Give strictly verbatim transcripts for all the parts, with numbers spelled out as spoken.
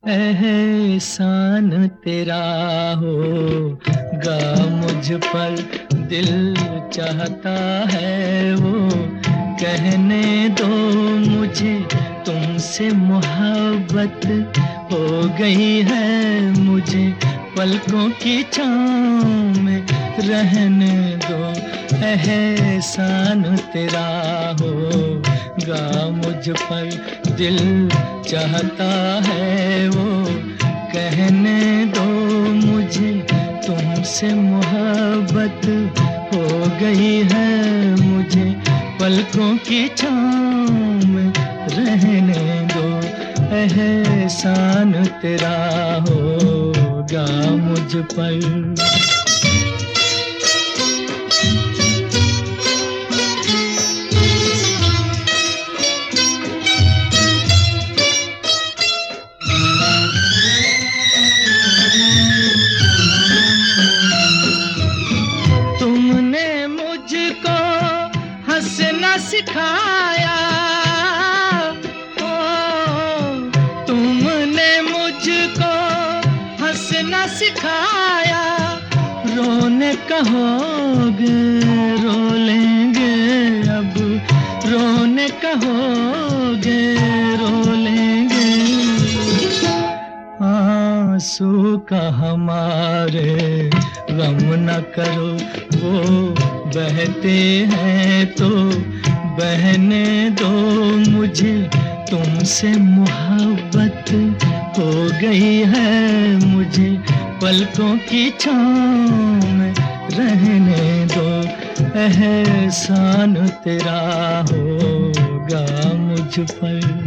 एहसान तेरा होगा मुझ पर, दिल चाहता है वो कहने दो मुझे, तुमसे मोहब्बत हो गई है मुझे, पलकों की छाँव में रहने दो। एहसान तेरा होगा मुझ पर, दिल चाहता है वो कहने दो मुझे, तुमसे मोहब्बत हो गई है मुझे, पलकों की छाँव में रहने दो। एहसान तेरा होगा मुझ पर। तुमने मुझको हंसना सिखाया, ओ तुमने मुझको हंसना सिखाया, रोने कहोगे रो लेंगे अब, रोने कहोगे रो लेंगे, आंसू का हमारे गम न करो, वो बहते हैं तो बहने दो मुझे, तुमसे मोहब्बत हो गई है मुझे, पलकों की छाँव में रहने दो। एहसान तेरा होगा मुझ पर।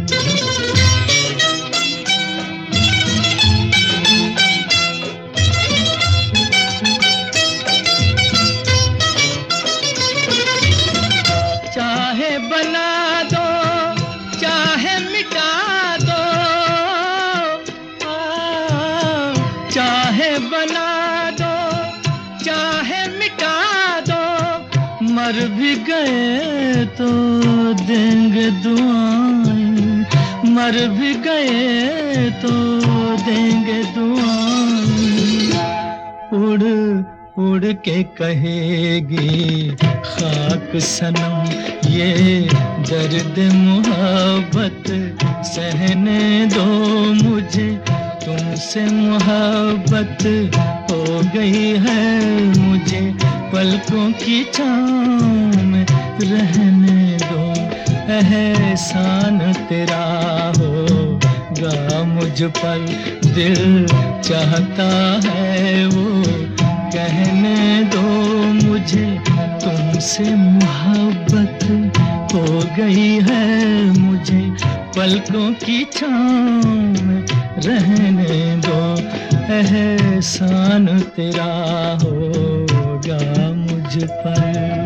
चाहे बना दो चाहे मिटा दो, आ, चाहे बना दो चाहे मिटा दो, मर भी गए तो देंगे दुआएं, मर भी गए तो देंगे दुआएं, उड़ उड़ के कहेगी खाक सनम ये दर्द मोहब्बत सहने दो मुझे, तुमसे मोहब्बत हो गई है मुझे, पलकों की छाँव में रहने दो। एहसान तेरा होगा मुझ पर, दिल चाहता है वो कहने दो मुझे, तुमसे मोहब्बत हो गई है मुझे, पलकों की छाँव में रहने दो। एहसान तेरा होगा मुझ पर।